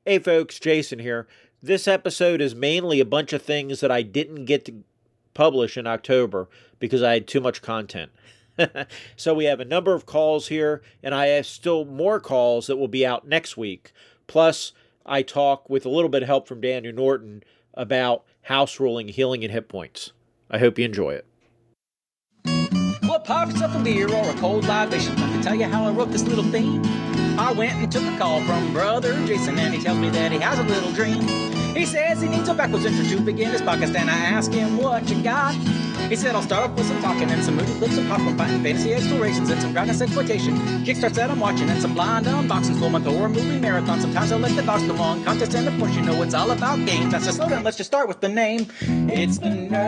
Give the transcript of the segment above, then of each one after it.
Hey folks, Jason here. This episode is mainly a bunch of things that I didn't get to publish in October because I had too much content. So we have a number of calls here, and I have still more calls that will be out next week. Plus, I talk with a little bit of help from Daniel Norton about house ruling, healing, and hit points. I hope you enjoy it. Well, pop yourself a beer or a cold libation. Let me tell you how I wrote this little theme. I went and took a call from brother Jason, and he tells me that he has a little dream. He says he needs a backwards intro to begin his podcast, and I ask him, what you got? He said, I'll start off with some talking and some moody clips of popcorn fighting, fantasy explorations, and some groundness exploitation. Kickstarts that I'm watching, and some blind unboxings, full month horror movie marathon. Sometimes I let the dogs come on, contests, and of course you know it's all about games. Now so slow down, let's just start with the name. It's the Nerds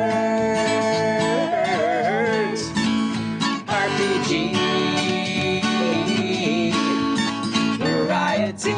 RPG Variety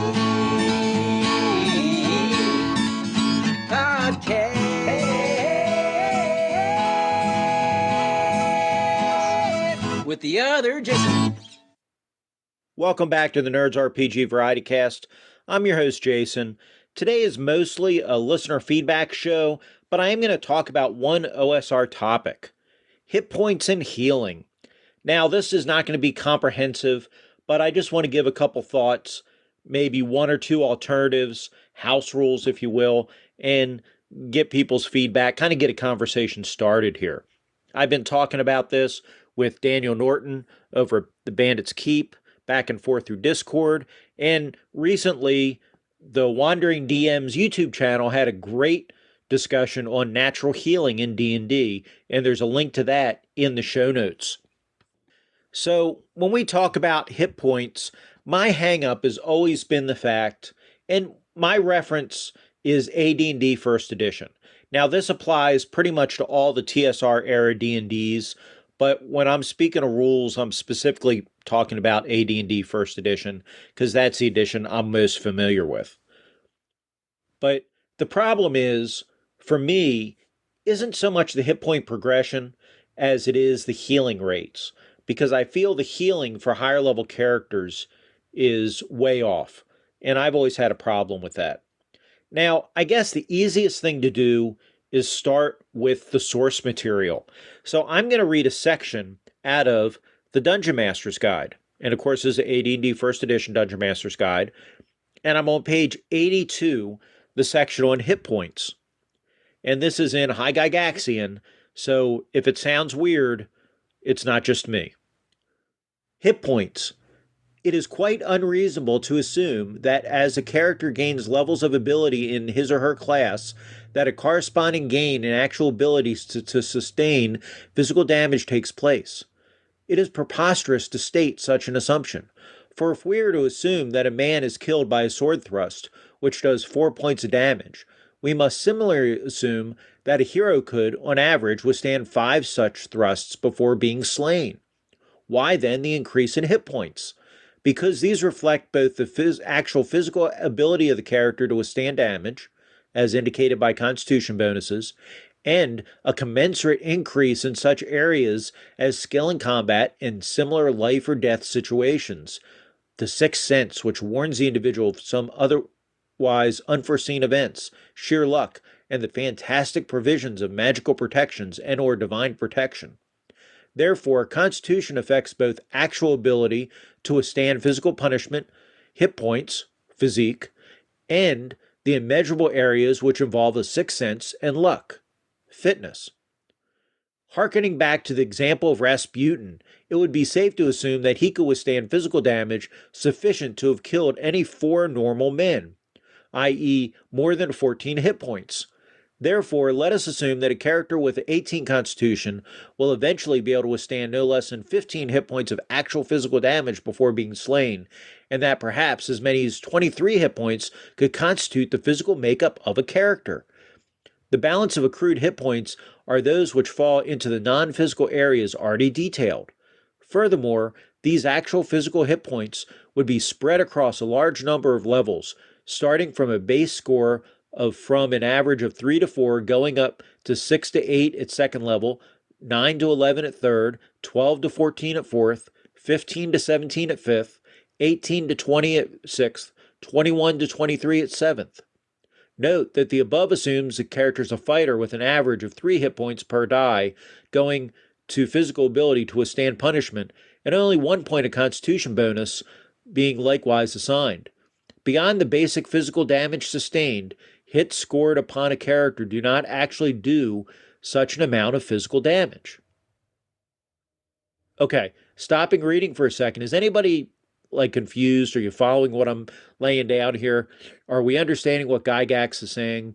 Podcast with the other Jason. Welcome back to the Nerds RPG Variety Cast. I'm your host, Jason. Today is mostly a listener feedback show, but I am going to talk about one OSR topic: hit points and healing. Now, this is not going to be comprehensive, but I just want to give a couple thoughts, maybe one or two alternatives, house rules, if you will, and get people's feedback, kind of get a conversation started here. I've been talking about this with Daniel Norton over at the Bandits Keep, back and forth through Discord, and recently the Wandering DM's YouTube channel had a great discussion on natural healing in D&D, and there's a link to that in the show notes. So when we talk about hit points, my hang-up has always been the fact, and my reference is AD&D First Edition. Now this applies pretty much to all the TSR era D&Ds, but when I'm speaking of rules, I'm specifically talking about AD&D First Edition because that's the edition I'm most familiar with. But the problem is, for me, isn't so much the hit point progression as it is the healing rates, because I feel the healing for higher level characters is way off, and I've always had a problem with that. Now, I guess the easiest thing to do is start with the source material. So I'm going to read a section out of the Dungeon Master's Guide. And of course, this is AD&D First Edition Dungeon Master's Guide. And I'm on page 82, the section on hit points. And this is in High Gygaxian, so if it sounds weird, it's not just me. Hit points. It is quite unreasonable to assume that as a character gains levels of ability in his or her class, that a corresponding gain in actual abilities to sustain physical damage takes place. It is preposterous to state such an assumption, for if we are to assume that a man is killed by a sword thrust, which does 4 points of damage, we must similarly assume that a hero could, on average, withstand 5 such thrusts before being slain. Why then the increase in hit points? Because these reflect both the actual physical ability of the character to withstand damage, as indicated by constitution bonuses, and a commensurate increase in such areas as skill in combat and similar life or death situations, the sixth sense which warns the individual of some otherwise unforeseen events, sheer luck, and the fantastic provisions of magical protections and or divine protection. Therefore, Constitution affects both actual ability to withstand physical punishment, hit points, physique, and the immeasurable areas which involve the sixth sense and luck, fitness. Harkening back to the example of Rasputin, it would be safe to assume that he could withstand physical damage sufficient to have killed any 4 normal men, i.e. more than 14 hit points. Therefore, let us assume that a character with 18 Constitution will eventually be able to withstand no less than 15 hit points of actual physical damage before being slain, and that perhaps as many as 23 hit points could constitute the physical makeup of a character. The balance of accrued hit points are those which fall into the non-physical areas already detailed. Furthermore, these actual physical hit points would be spread across a large number of levels, starting from a base score of from an average of 3 to 4 going up to 6 to 8 at second level, 9 to 11 at third, 12 to 14 at fourth, 15 to 17 at fifth, 18 to 20 at sixth, 21 to 23 at 7th. Note that the above assumes the character is a fighter with an average of 3 hit points per die, going to physical ability to withstand punishment, and only 1 point of constitution bonus being likewise assigned. Beyond the basic physical damage sustained, hits scored upon a character do not actually do such an amount of physical damage. Okay, stopping reading for a second. Is anybody confused? Are you following what I'm laying down here? Are we understanding what Gygax is saying?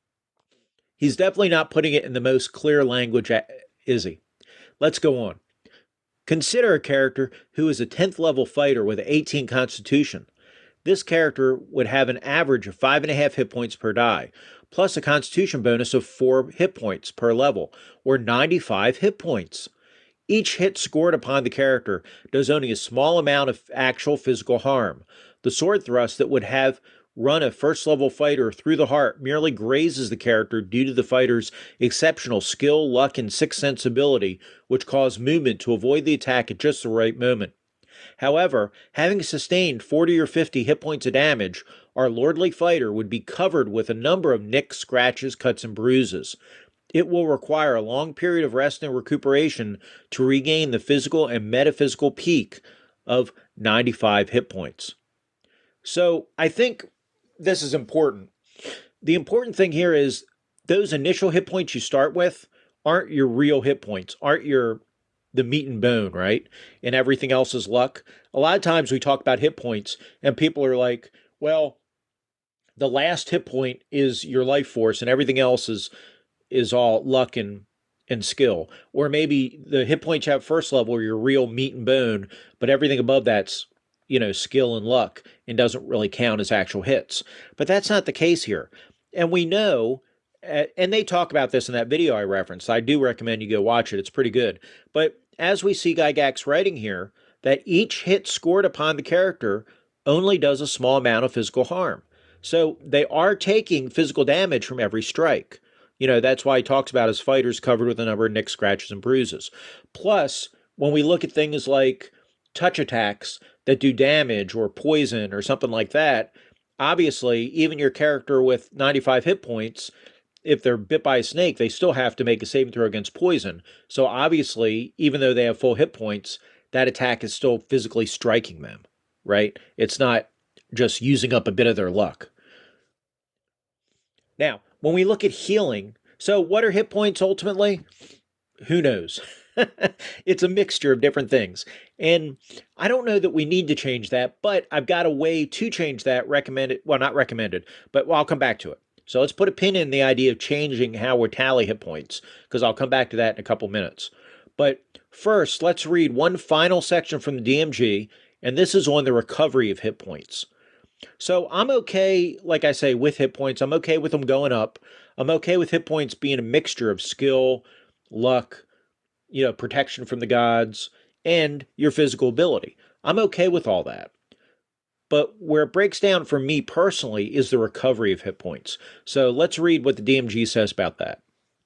He's definitely not putting it in the most clear language, is he? Let's go on. Consider a character who is a 10th level fighter with 18 constitution. This character would have an average of 5.5 hit points per die, plus a constitution bonus of 4 hit points per level, or 95 hit points. Each hit scored upon the character does only a small amount of actual physical harm. The sword thrust that would have run a first level fighter through the heart merely grazes the character due to the fighter's exceptional skill, luck, and sixth sense ability, which cause movement to avoid the attack at just the right moment. However, having sustained 40 or 50 hit points of damage, our lordly fighter would be covered with a number of nicks, scratches, cuts, and bruises. It will require a long period of rest and recuperation to regain the physical and metaphysical peak of 95 hit points. So I think this is important. The important thing here is those initial hit points you start with aren't your real hit points, aren't the meat and bone, right? And everything else is luck. A lot of times we talk about hit points and people are like, well, the last hit point is your life force and everything else is all luck and skill. Or maybe the hit points you have first level are your real meat and bone, but everything above that's, skill and luck and doesn't really count as actual hits. But that's not the case here. And we know, and they talk about this in that video I referenced. I do recommend you go watch it. It's pretty good. But as we see Gygax writing here, that each hit scored upon the character only does a small amount of physical harm. So they are taking physical damage from every strike. That's why he talks about his fighters covered with a number of nicks, scratches, and bruises. Plus, when we look at things like touch attacks that do damage or poison or something like that, obviously, even your character with 95 hit points, if they're bit by a snake, they still have to make a saving throw against poison. So obviously, even though they have full hit points, that attack is still physically striking them, right? It's not just using up a bit of their luck. Now, when we look at healing, so what are hit points ultimately? Who knows? It's a mixture of different things. And I don't know that we need to change that, but I've got a way to change that recommended. Well, not recommended, but I'll come back to it. So let's put a pin in the idea of changing how we tally hit points, because I'll come back to that in a couple minutes. But first, let's read one final section from the DMG, and this is on the recovery of hit points. So I'm okay, like I say, with hit points. I'm okay with them going up. I'm okay with hit points being a mixture of skill, luck, protection from the gods, and your physical ability. I'm okay with all that. But where it breaks down for me personally is the recovery of hit points. So let's read what the DMG says about that.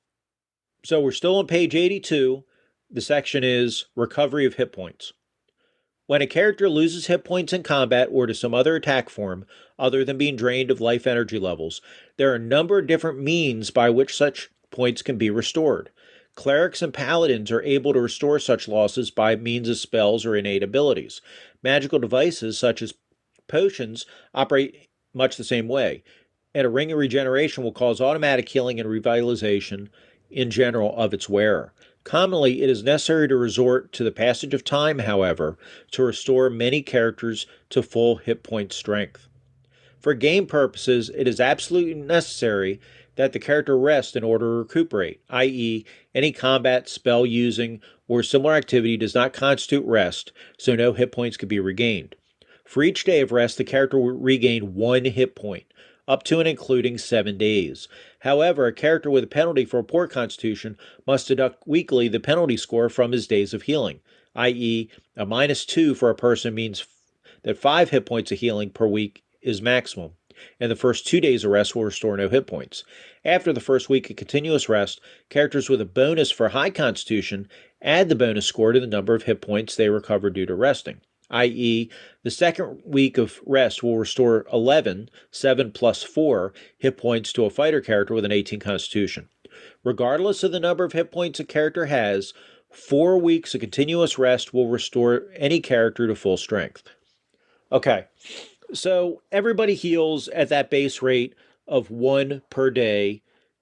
So we're still on page 82. The section is recovery of hit points. When a character loses hit points in combat or to some other attack form, other than being drained of life energy levels, there are a number of different means by which such points can be restored. Clerics and paladins are able to restore such losses by means of spells or innate abilities. Magical devices such as potions operate much the same way, and a ring of regeneration will cause automatic healing and revitalization in general of its wearer. Commonly, it is necessary to resort to the passage of time, however, to restore many characters to full hit point strength. For game purposes, it is absolutely necessary that the character rest in order to recuperate, i.e., any combat, spell using, or similar activity does not constitute rest, so no hit points can be regained. For each day of rest, the character will regain 1 hit point, up to and including 7 days. However, a character with a penalty for a poor constitution must deduct weekly the penalty score from his days of healing, i.e., a -2 for a person means that 5 hit points of healing per week is maximum, and the first 2 days of rest will restore no hit points. After the first week of continuous rest, characters with a bonus for high constitution add the bonus score to the number of hit points they recover due to resting, i.e., the second week of rest will restore 11, 7 plus 4 hit points to a fighter character with an 18 constitution. Regardless of the number of hit points a character has, 4 weeks of continuous rest will restore any character to full strength. Okay, so everybody heals at that base rate of 1 per day,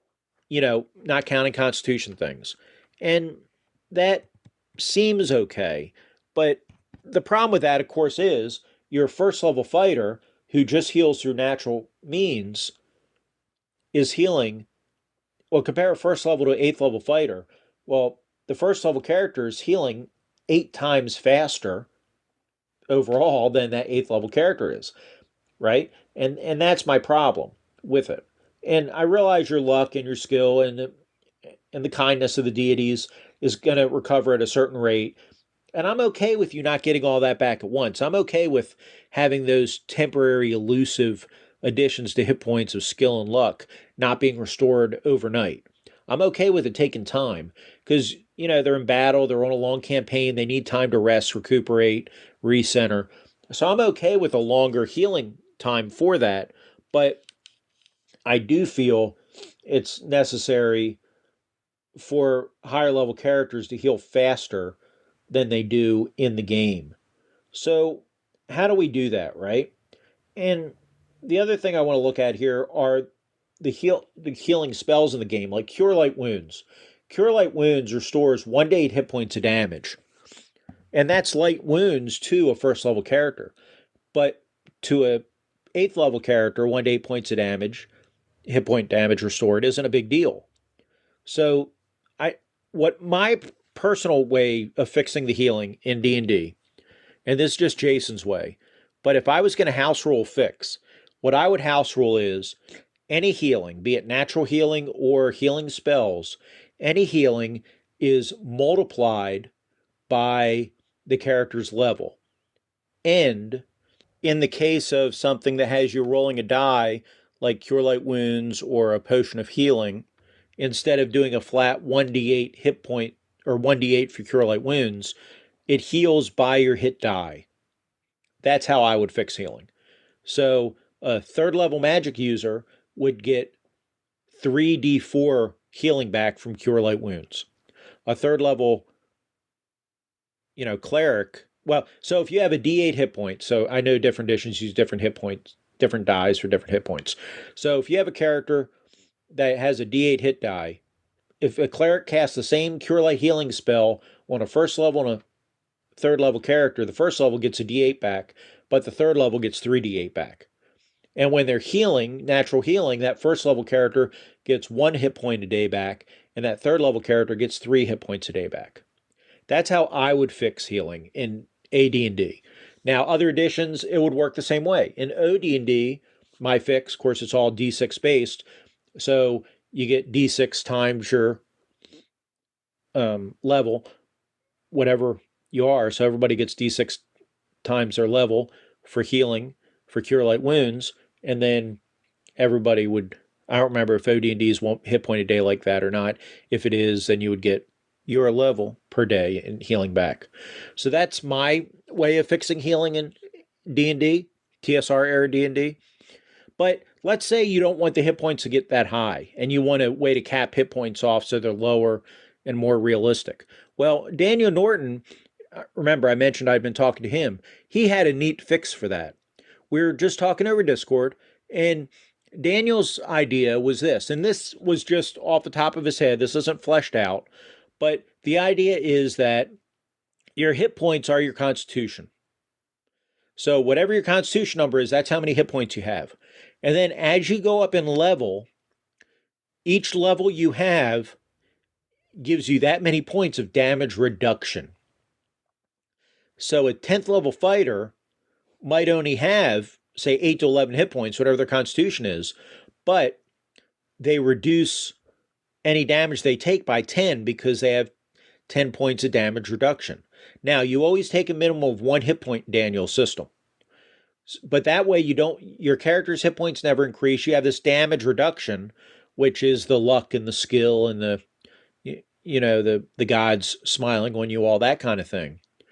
not counting constitution things. And that seems okay. But the problem with that, of course, is your first level fighter who just heals through natural means is healing. Well, compare a first level to an eighth level fighter. Well, the first level character is healing 8 times faster overall than that eighth level character is, right? And that's my problem with it. And I realize your luck and your skill and the kindness of the deities is going to recover at a certain rate. And I'm okay with you not getting all that back at once. I'm okay with having those temporary elusive additions to hit points of skill and luck not being restored overnight. I'm okay with it taking time because, they're in battle, they're on a long campaign, they need time to rest, recuperate, recenter. So I'm okay with a longer healing time for that. But I do feel it's necessary for higher level characters to heal faster than they do in the game. So, how do we do that, right? And the other thing I want to look at here are the healing spells in the game, like Cure Light Wounds. Cure Light Wounds restores 1 to 8 hit points of damage. And that's light wounds to a first level character. But to a 8th level character, 1 to 8 points of damage, hit point damage restored, isn't a big deal. So what my personal way of fixing the healing in D&D, and this is just Jason's way, but if I was going to house rule fix, what I would house rule is any healing, be it natural healing or healing spells, any healing is multiplied by the character's level. And in the case of something that has you rolling a die, like Cure Light Wounds or a Potion of Healing, instead of doing a flat 1d8 hit point or 1d8 for Cure Light Wounds, it heals by your hit die. That's how I would fix healing. So a 3rd level magic user would get 3d4 healing back from Cure Light Wounds. A 3rd level, cleric, well, so if you have a d8 hit point, so I know different editions use different hit points, different dies for different hit points. So if you have a character that has a d8 hit die, if a cleric casts the same Cure Light healing spell on a 1st level and a 3rd level character, the 1st level gets a d8 back, but the 3rd level gets 3d8 back. And when they're healing, natural healing, that 1st level character gets 1 hit point a day back, and that 3rd level character gets 3 hit points a day back. That's how I would fix healing in AD&D. Now, other editions, it would work the same way. In OD&D, my fix, of course, it's all D6 based, so you get D6 times your level, whatever you are. So everybody gets D6 times their level for healing, for Cure Light Wounds, and then everybody would, I don't remember if OD&D is 1 hit point a day like that or not. If it is, then you would get your level per day and healing back. So that's my way of fixing healing in D&D, TSR era D&D. But let's say you don't want the hit points to get that high and you want a way to cap hit points off so they're lower and more realistic. Well, Daniel Norton, remember I mentioned I'd been talking to him. He had a neat fix for that. We were just talking over Discord, and Daniel's idea was this, and this was just off the top of his head. This isn't fleshed out, but the idea is that your hit points are your constitution. So whatever your constitution number is, that's how many hit points you have. And then as you go up in level, each level you have gives you that many points of damage reduction. So a 10th level fighter might only have, say, 8 to 11 hit points, whatever their constitution is, but they reduce any damage they take by 10 because they have 10 points of damage reduction. Now, you always take a minimum of 1 hit point in Daniel's system. But that way your character's hit points never increase. You have this damage reduction, which is the luck and the skill and the gods smiling on you, all that kind of thing.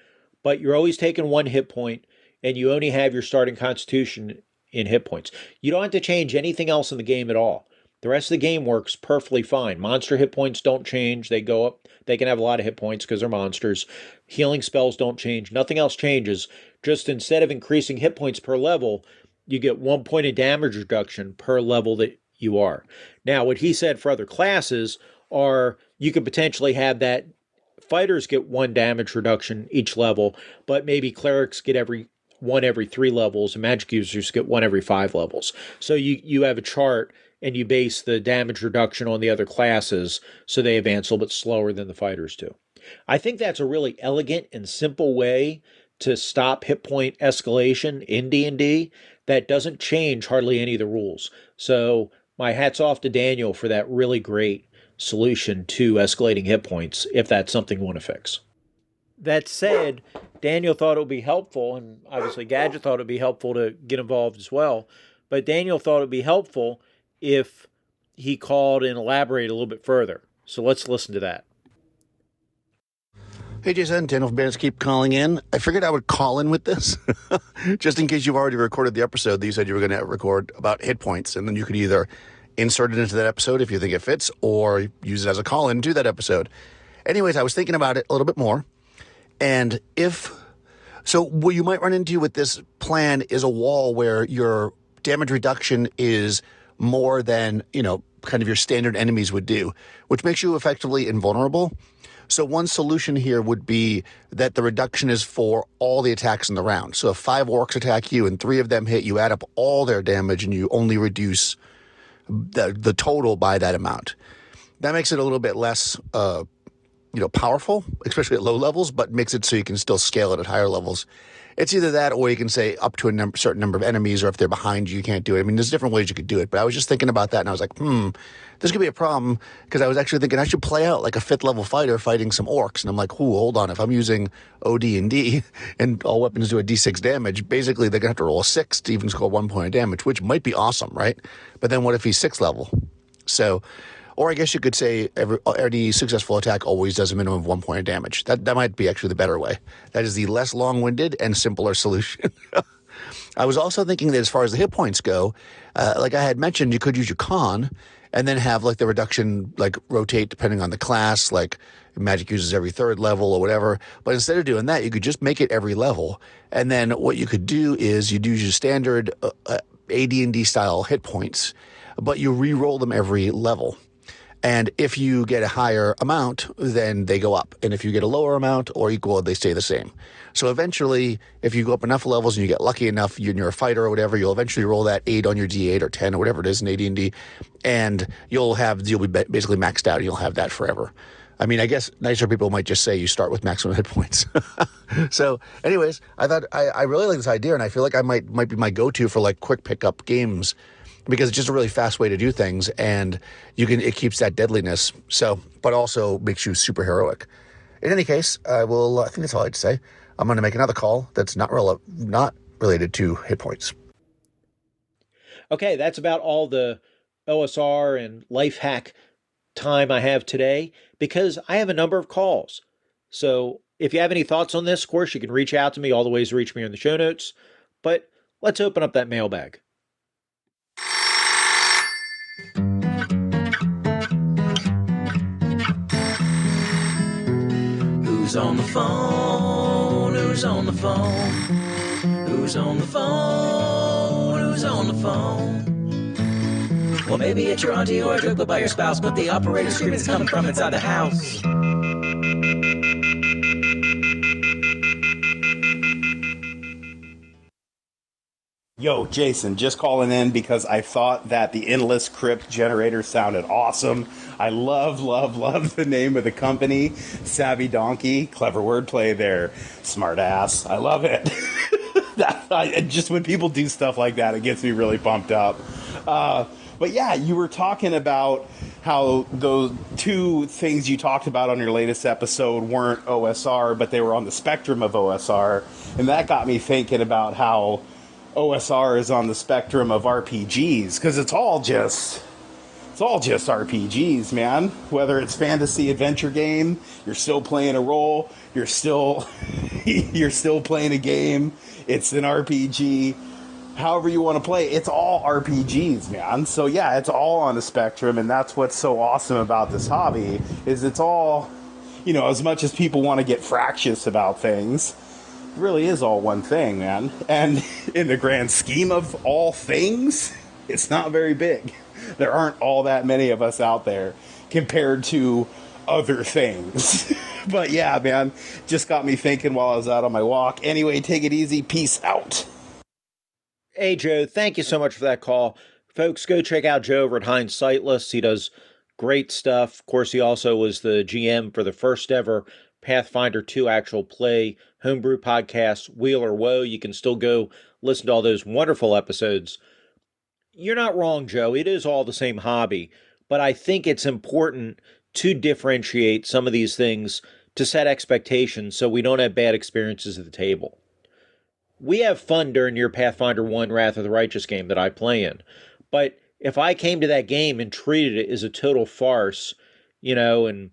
but you're always taking 1 hit point, and you only have your starting constitution in hit points. You don't have to change anything else in the game at all. The rest of the game works perfectly fine. Monster hit points don't change. They go up. They can have a lot of hit points because they're monsters. Healing spells don't change. Nothing else changes. Just instead of increasing hit points per level, you get 1 point of damage reduction per level that you are. Now, what he said for other classes are you could potentially have that fighters get 1 damage reduction each level, but maybe clerics get one every 3 levels, and magic users get 1 every 5 levels. So you have a chart, and you base the damage reduction on the other classes, so they advance a little bit slower than the fighters do. I think that's a really elegant and simple way to stop hit point escalation in D&D that doesn't change hardly any of the rules. So my hat's off to Daniel for that really great solution to escalating hit points, if that's something you want to fix. That said, Daniel thought it would be helpful, and obviously Gadget thought it would be helpful to get involved as well, but Daniel thought it would be helpful if he called and elaborated a little bit further. So let's listen to that. Hey, Jason, Daniel from Bandits keep calling in. I figured I would call in with this, just in case you've already recorded the episode that you said you were going to record about hit points, and then you could either insert it into that episode if you think it fits, or use it as a call-in to that episode. Anyways, I was thinking about it a little bit more, and what you might run into with this plan is a wall where your damage reduction is more than, kind of your standard enemies would do, which makes you effectively invulnerable. So one solution here would be that the reduction is for all the attacks in the round. So if 5 orcs attack you and 3 of them hit, you add up all their damage and you only reduce the total by that amount. That makes it a little bit less, powerful, especially at low levels, but makes it so you can still scale it at higher levels. It's either that, or you can say up to a certain number of enemies, or if they're behind you, you can't do it. I mean, there's different ways you could do it, but I was just thinking about that, and I was like, this could be a problem, because I was actually thinking I should play out like a 5th level fighter fighting some orcs, and I'm like, hold on, if I'm using OD&D, and all weapons do a d6 damage, basically they're going to have to roll a 6 to even score 1 point of damage, which might be awesome, right? But then what if he's 6th level? So, or I guess you could say any successful attack always does a minimum of 1 point of damage. That might be actually the better way. That is the less long-winded and simpler solution. I was also thinking that as far as the hit points go, like I had mentioned, you could use your con and then have like the reduction like rotate depending on the class, like magic uses every 3rd level or whatever. But instead of doing that, you could just make it every level. And then what you could do is you'd use your standard AD&D style hit points, but you re-roll them every level. And if you get a higher amount, then they go up. And if you get a lower amount or equal, they stay the same. So eventually, if you go up enough levels and you get lucky enough, you're a fighter or whatever, you'll eventually roll that 8 on your D8 or 10 or whatever it is in AD&D, and you'll be basically maxed out. And you'll have that forever. I mean, I guess nicer people might just say you start with maximum hit points. So anyways, I thought I really like this idea, and I feel like I might be my go-to for like quick pickup games, because it's just a really fast way to do things, and it keeps that deadliness. So, but also makes you super heroic. In any case, I think that's all I had to say. I'm going to make another call that's not related to hit points. Okay, that's about all the OSR and life hack time I have today, because I have a number of calls. So if you have any thoughts on this, of course, you can reach out to me. All the ways to reach me are in the show notes. But let's open up that mailbag. Who's on the phone? Who's on the phone? Who's on the phone? Who's on the phone? Well, maybe it's your auntie or a joke by your spouse, but the operator's scream is coming from inside the house. Yo, Jason, just calling in because I thought that the Endless Crypt generator sounded awesome. I love the name of the company, Savvy Donkey. Clever wordplay there. Smart ass. I love it. Just when people do stuff like that, it gets me really pumped up. But yeah, you were talking about how those 2 things you talked about on your latest episode weren't OSR, but they were on the spectrum of OSR. And that got me thinking about how OSR is on the spectrum of RPGs, because it's all just it's all just RPGs, man. Whether it's fantasy adventure game, you're still playing a role, you're still you're still playing a game. It's an RPG. However you want to play, it's all RPGs, man. So yeah, it's all on the spectrum, and that's what's so awesome about this hobby is it's all, as much as people want to get fractious about things, it really is all one thing, man. And in the grand scheme of all things, it's not very big. There aren't all that many of us out there compared to other things. But yeah, man, just got me thinking while I was out on my walk. Anyway, take it easy. Peace out. Hey, Joe, thank you so much for that call. Folks, go check out Joe over at Heinz Sightless. He does great stuff. Of course, he also was the GM for the first ever Pathfinder 2 actual play homebrew podcast, Wheel or Woe. You can still go listen to all those wonderful episodes. You're not wrong, Joe. It is all the same hobby, but I think it's important to differentiate some of these things to set expectations so we don't have bad experiences at the table. We have fun during your Pathfinder 1 Wrath of the Righteous game that I play in, but if I came to that game and treated it as a total farce, and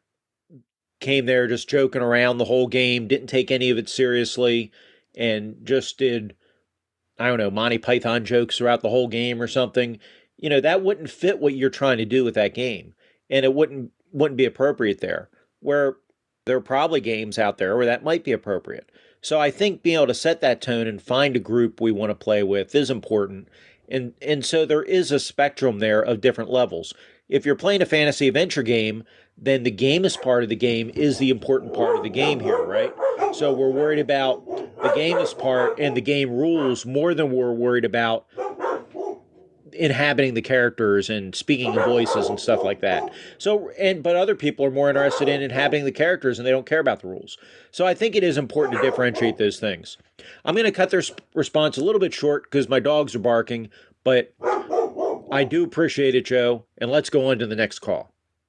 came there just joking around the whole game, didn't take any of it seriously, and just did, I don't know, Monty Python jokes throughout the whole game or something, that wouldn't fit what you're trying to do with that game. And it wouldn't be appropriate there. Where there are probably games out there where that might be appropriate. So I think being able to set that tone and find a group we want to play with is important. And so there is a spectrum there of different levels. If you're playing a fantasy adventure game, then the gamist part of the game is the important part of the game here, right? So we're worried about the gamist part and the game rules more than we're worried about inhabiting the characters and speaking in voices and stuff like that. But other people are more interested in inhabiting the characters and they don't care about the rules. So I think it is important to differentiate those things. I'm going to cut their response a little bit short because my dogs are barking, but I do appreciate it, Joe. And let's go on to the next call.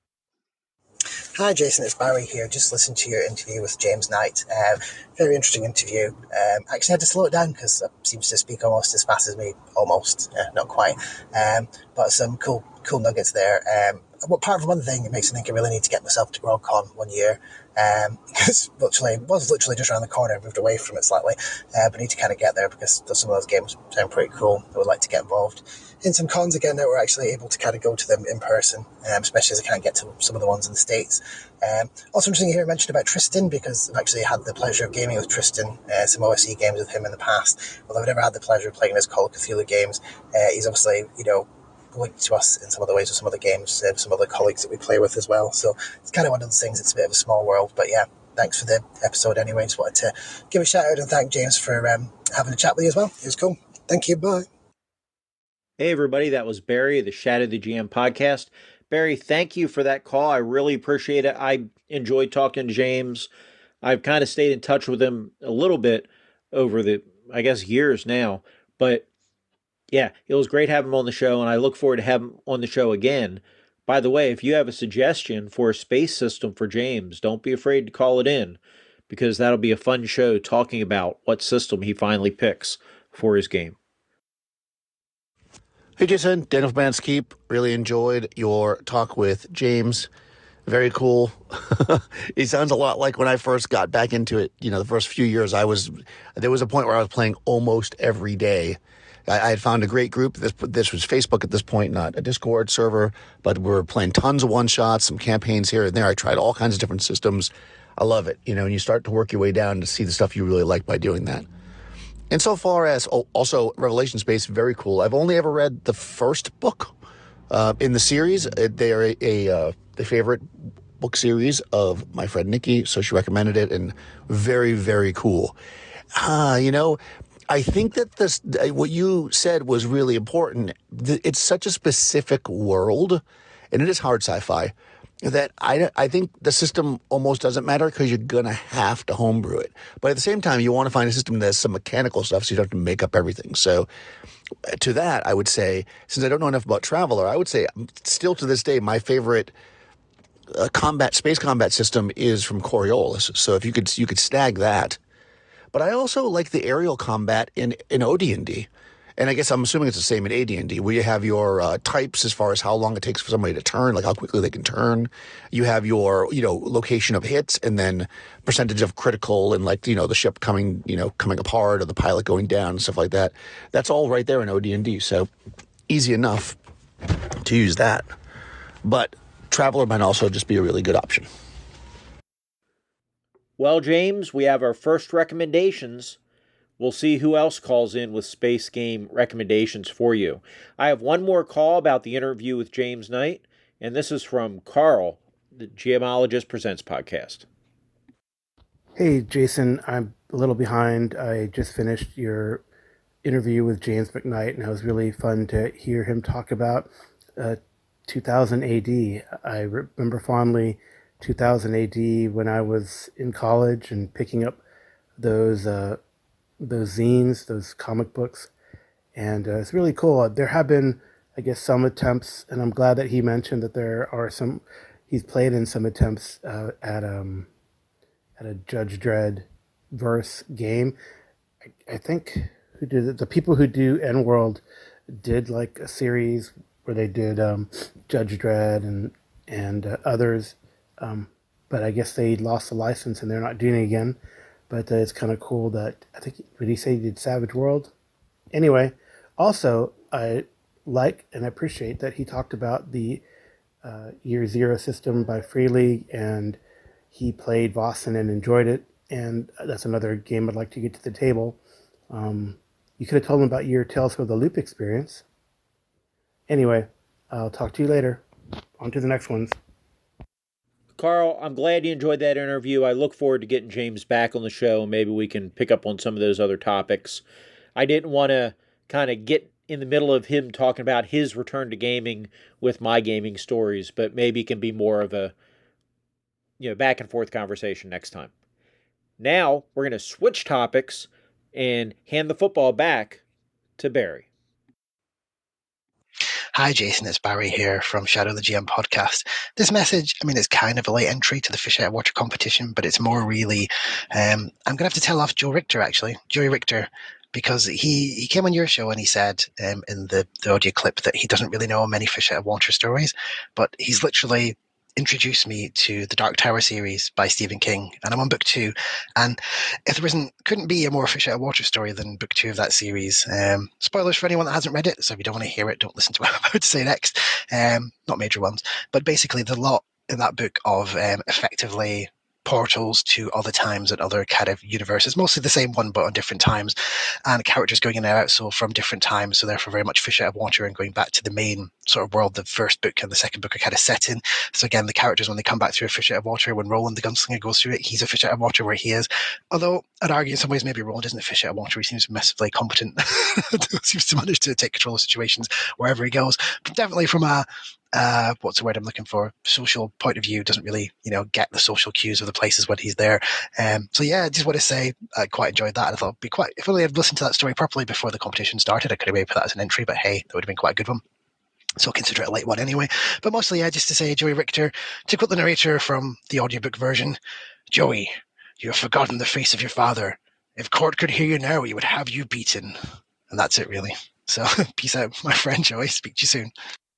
Hi, Jason. It's Barry here. Just listened to your interview with James Knight. Very interesting interview. Actually had to slow it down because it seems to speak almost as fast as me. Almost, not quite. But some cool nuggets there. Apart from one thing, it makes me think I really need to get myself to GrogCon one year. Because it was literally just around the corner. I moved away from it slightly. But I need to kind of get there because some of those games sound pretty cool. I would like to get involved in some cons again that we're actually able to kind of go to them in person, especially as I can't get to some of the ones in the States. Also interesting to hear mentioned about Tristan, because I've actually had the pleasure of gaming with Tristan, some OSE games with him in the past, although I've never had the pleasure of playing his Call of Cthulhu games. He's obviously, linked to us in some other ways with some other games, some other colleagues that we play with as well. So it's kind of one of those things, it's a bit of a small world, but yeah, thanks for the episode anyway. Just wanted to give a shout out and thank James for having a chat with you as well. It was cool. Thank you. Bye. Hey, everybody. That was Barry, the Shadow the GM podcast. Barry, thank you for that call. I really appreciate it. I enjoyed talking to James. I've kind of stayed in touch with him a little bit over the, years now. But yeah, it was great having him on the show, and I look forward to having him on the show again. By the way, if you have a suggestion for a space system for James, don't be afraid to call it in, because that'll be a fun show talking about what system he finally picks for his game. Hey, Jason, Daniel from Manskeep. Really enjoyed your talk with James. Very cool. He sounds a lot like when I first got back into it. The first few years, there was a point where I was playing almost every day. I had found a great group. This was Facebook at this point, not a Discord server, but we were playing tons of one-shots, some campaigns here and there. I tried all kinds of different systems. I love it, and you start to work your way down to see the stuff you really like by doing that. And so far as also Revelation Space, very cool. I've only ever read the first book in the series. They are a favorite book series of my friend Nikki, so she recommended it, and very, very cool. I think that what you said was really important. It's such a specific world, and it is hard sci-fi, that I think the system almost doesn't matter because you're going to have to homebrew it. But at the same time, you want to find a system that has some mechanical stuff so you don't have to make up everything. So to that, I would say, since I don't know enough about Traveller, I would say still to this day, my favorite space combat system is from Coriolis. So if you could snag that. But I also like the aerial combat in OD&D. And I guess I'm assuming it's the same in AD&D, where you have your types as far as how long it takes for somebody to turn, like how quickly they can turn. You have your, location of hits, and then percentage of critical, and like, the ship coming apart, or the pilot going down and stuff like that. That's all right there in OD&D. So easy enough to use that. But Traveler might also just be a really good option. Well, James, we have our first recommendations. We'll see who else calls in with space game recommendations for you. I have one more call about the interview with James Knight, and this is from Carl, the Geomologist Presents podcast. Hey, Jason, I'm a little behind. I just finished your interview with James McKnight, and it was really fun to hear him talk about 2000 AD. I remember fondly 2000 AD when I was in college and picking up those zines, those comic books, and it's really cool. There have been, I guess, some attempts, and I'm glad that he mentioned that there are some. He's played in some attempts at a Judge Dredd verse game. I think who did it? The people who do EndWorld did like a series where they did Judge Dredd and others, but I guess they lost the license and they're not doing it again. But it's kind of cool that, I think, did he say he did Savage World? Anyway, also, I like and appreciate that he talked about the Year Zero system by Free League, and he played Vossen and enjoyed it, and that's another game I'd like to get to the table. You could have told him about your Tales from the Loop experience. Anyway, I'll talk to you later. On to the next ones. Carl, I'm glad you enjoyed that interview. I look forward to getting James back on the show, and maybe we can pick up on some of those other topics. I didn't want to kind of get in the middle of him talking about his return to gaming with my gaming stories, but maybe it can be more of a back and forth conversation next time. Now, we're going to switch topics and hand the football back to Barry. Hi, Jason. It's Barry here from Shadow the GM podcast. This message, it's kind of a late entry to the Fish Out of Water competition, but it's more really, I'm going to have to tell off Joey Richter, because he came on your show and he said in the audio clip that he doesn't really know many Fish Out of Water stories, but he's literally introduced me to the Dark Tower series by Stephen King, and I'm on book 2. And if there couldn't be a more Fish Out of Water story than book 2 of that series. Spoilers for anyone that hasn't read it, so if you don't want to hear it, don't listen to what I'm about to say next. Not major ones, but basically the lot in that book of effectively portals to other times and other kind of universes, mostly the same one but on different times, and characters going in and out, so from different times, so therefore very much Fish Out of Water, and going back to the main sort of world the first book and the second book are kind of set in. So again, the characters, when they come back through a Fish Out of Water, when Roland the Gunslinger goes through it, he's a Fish Out of Water where he is, although I'd argue in some ways maybe Roland isn't a Fish Out of Water. He seems massively competent seems to manage to take control of situations wherever he goes, but definitely from a what's the word I'm looking for? Social point of view, doesn't really, get the social cues of the places when he's there. So yeah, I just want to say I quite enjoyed that. I thought it'd be quite, if only I'd listened to that story properly before the competition started, I could have maybe put that as an entry, but hey, that would have been quite a good one. So I'll consider it a late one anyway. But mostly, yeah, just to say, Joey Richter, to quote the narrator from the audiobook version, Joey, you have forgotten the face of your father. If Court could hear you now, he would have you beaten. And that's it, really. So peace out, my friend Joey. Speak to you soon.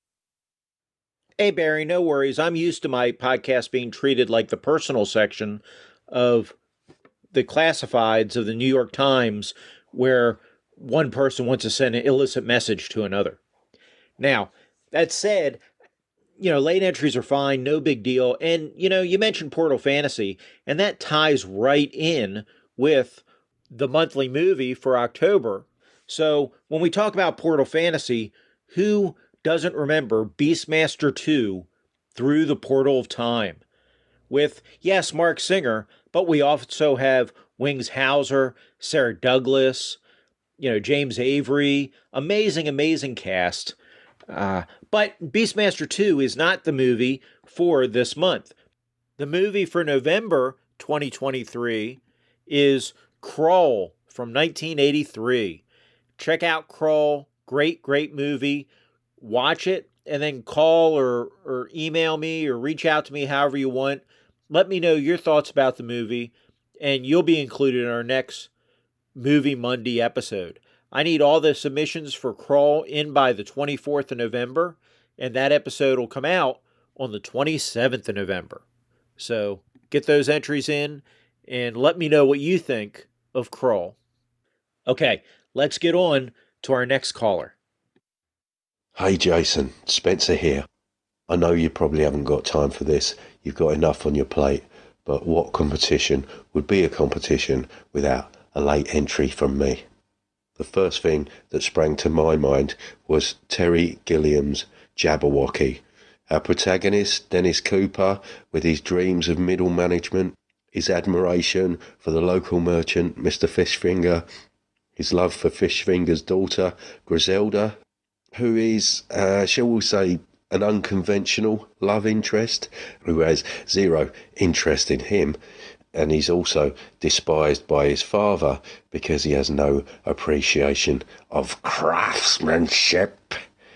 Hey, Barry, no worries. I'm used to my podcast being treated like the personal section of the classifieds of the New York Times, where one person wants to send an illicit message to another. Now, that said, late entries are fine, no big deal. And, you mentioned Portal Fantasy, and that ties right in with the monthly movie for October. So when we talk about Portal Fantasy, who doesn't remember Beastmaster 2 Through the Portal of Time with, yes, Mark Singer, but we also have Wings Hauser, Sarah Douglas, James Avery, amazing cast. But Beastmaster 2 is not the movie for this month. The movie for November 2023 is Krull from 1983. Check out Krull. Great movie. Watch it and then call or email me or reach out to me however you want. Let me know your thoughts about the movie, and you'll be included in our next Movie Monday episode. I need all the submissions for Crawl in by the 24th of November, and that episode will come out on the 27th of November. So get those entries in and let me know what you think of Crawl. Okay, let's get on to our next caller. Hey Jason, Spencer here. I know you probably haven't got time for this. You've got enough on your plate. But what competition would be a competition without a late entry from me? The first thing that sprang to my mind was Terry Gilliam's Jabberwocky. Our protagonist, Dennis Cooper, with his dreams of middle management, his admiration for the local merchant, Mr. Fishfinger, his love for Fishfinger's daughter, Griselda, who is, shall we say, an unconventional love interest, who has zero interest in him, and he's also despised by his father because he has no appreciation of craftsmanship.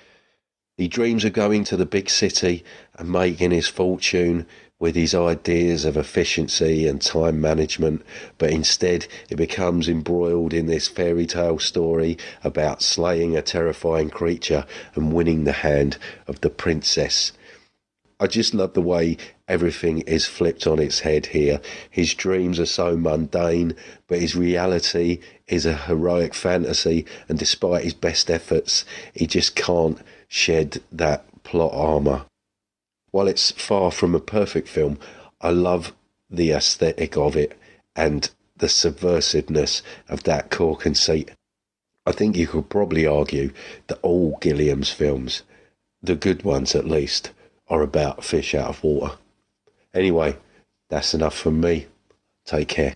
He dreams of going to the big city and making his fortune with his ideas of efficiency and time management, but instead he becomes embroiled in this fairy tale story about slaying a terrifying creature and winning the hand of the princess. I just love the way everything is flipped on its head here. His dreams are so mundane, but his reality is a heroic fantasy, and despite his best efforts, he just can't shed that plot armour. While it's far from a perfect film, I love the aesthetic of it and the subversiveness of that core conceit. I think you could probably argue that all Gilliam's films, the good ones at least, are about fish out of water. Anyway, that's enough from me. Take care.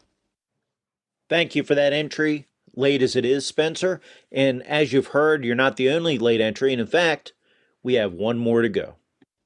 Thank you for that entry, late as it is, Spencer. And as you've heard, you're not the only late entry. And in fact, we have one more to go.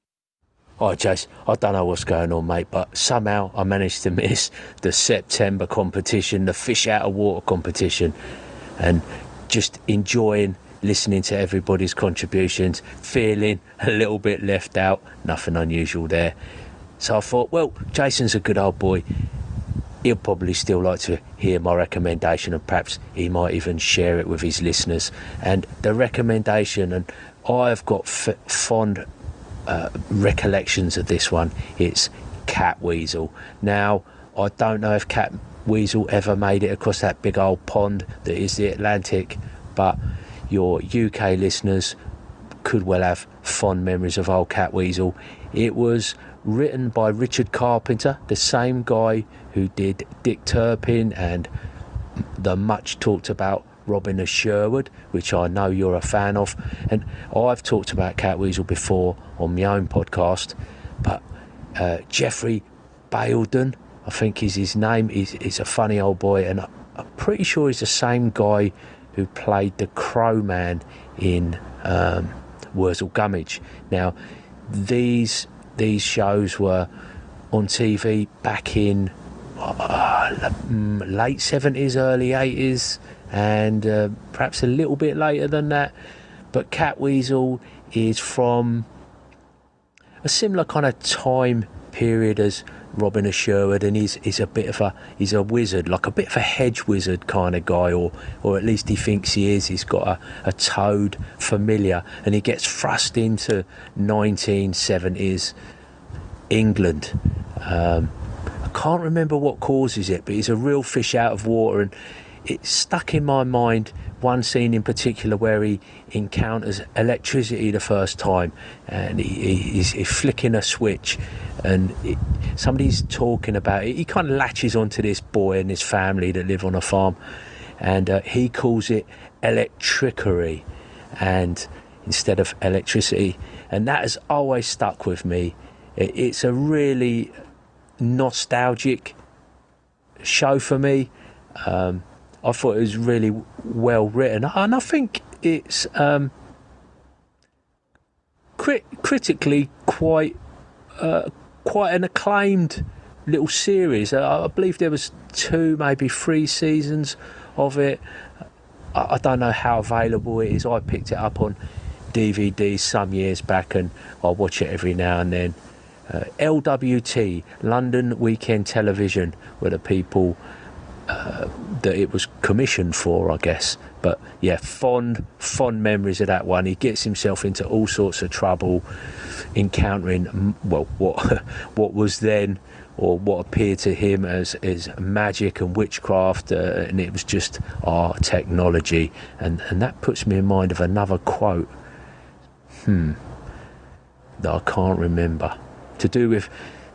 Hi, Jace. I don't know what's going on, mate, but somehow I managed to miss the September competition, the fish out of water competition, and just enjoying listening to everybody's contributions, feeling a little bit left out. Nothing unusual there. So I thought, well, Jason's a good old boy. He'll probably still like to hear my recommendation, and perhaps he might even share it with his listeners. And the recommendation, and I've got fond recollections of this one, it's Catweasel. Now, I don't know if Catweasel ever made it across that big old pond that is the Atlantic, but your UK listeners could well have fond memories of old Catweasel. It was written by Richard Carpenter, the same guy who did Dick Turpin and the much talked about Robin of Sherwood, which I know you're a fan of, and I've talked about Catweasel before on my own podcast, but Jeffrey Bayldon, I think is his name, is a funny old boy, and I'm pretty sure he's the same guy who played the Crowman in Wurzel Gummidge. Now, these shows were on TV back in late 70s, early 80s, and perhaps a little bit later than that. But Catweasel is from a similar kind of time period as Robin of Sherwood, and he's a bit of he's a wizard, like a bit of a hedge wizard kind of guy, or at least he thinks he is. He's got a toad familiar, and he gets thrust into 1970s England. I can't remember what causes it, but he's a real fish out of water, and it stuck in my mind one scene in particular where he encounters electricity the first time, and he's flicking a switch, and somebody's talking about it. He kind of latches onto this boy and his family that live on a farm, and he calls it electricery and instead of electricity, and that has always stuck with me. It's a really nostalgic show for me. I thought it was really well written, and I think it's critically quite an acclaimed little series. I believe there was 2, maybe 3 seasons of it. I don't know how available it is. I picked it up on DVD some years back, and I watch it every now and then. LWT, London Weekend Television, were the people that it was commissioned for, I guess. But yeah, fond memories of that one. He gets himself into all sorts of trouble, encountering what was then, or what appeared to him as magic and witchcraft, and it was just our technology. And that puts me in mind of another quote that I can't remember, to do with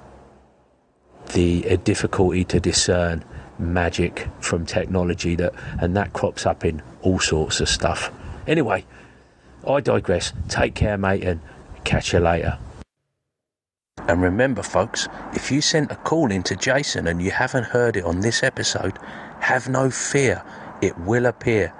the difficulty to discern magic from technology, and that crops up in all sorts of stuff. Anyway, I digress. Take care, mate, and catch you later. And remember, folks, if you sent a call in to Jason and you haven't heard it on this episode, have no fear, it will appear.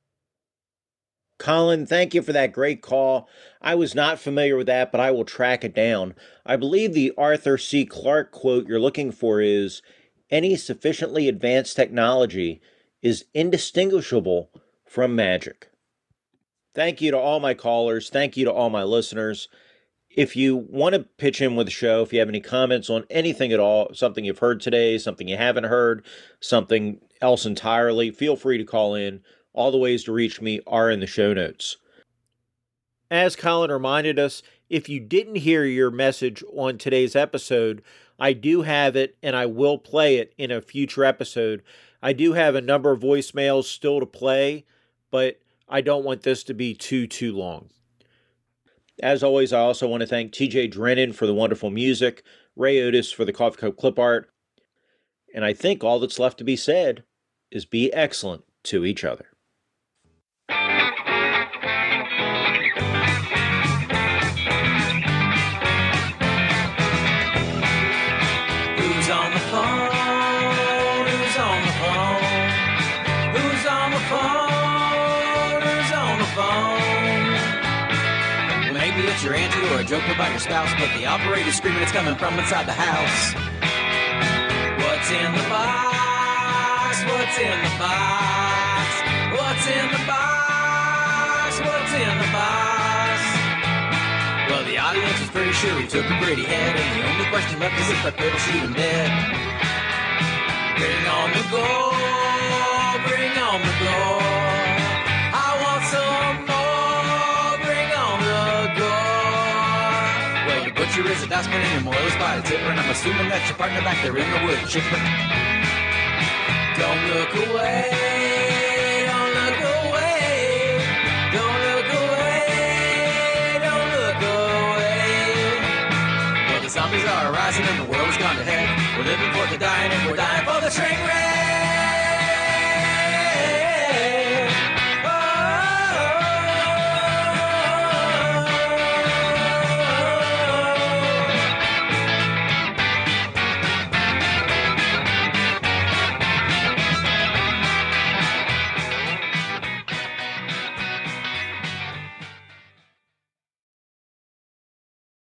Colin, thank you for that great call. I was not familiar with that, but I will track it down. I believe the Arthur C. Clarke quote you're looking for is, "Any sufficiently advanced technology is indistinguishable from magic." Thank you to all my callers. Thank you to all my listeners. If you want to pitch in with the show, if you have any comments on anything at all, something you've heard today, something you haven't heard, something else entirely, feel free to call in. All the ways to reach me are in the show notes. As Colin reminded us, if you didn't hear your message on today's episode, I do have it, and I will play it in a future episode. I do have a number of voicemails still to play, but I don't want this to be too long. As always, I also want to thank TJ Drennan for the wonderful music, Ray Otis for the Coffee Cup clip art, and I think all that's left to be said is be excellent to each other. Who's on the phone? Who's on the phone? Who's on the phone? Who's on the phone? Well, maybe it's your auntie or a joke about your spouse, but the operator's screaming it's coming from inside the house. What's in the box? What's in the box? What's in the box? What's in the box? Well, the audience is pretty sure he took a pretty head, and the only question left is if I could shoot him dead. Bring on the gold, bring on the gold. I want some more, bring on the gold. Well, the butcher is a dustman and your moil's by a tipper, and I'm assuming that's your partner back there in the wood chipper. Don't look away, don't look away, don't look away, don't look away. Well, the zombies are rising and the world has gone to heck. We're living for the dying and we're dying for the train wreck.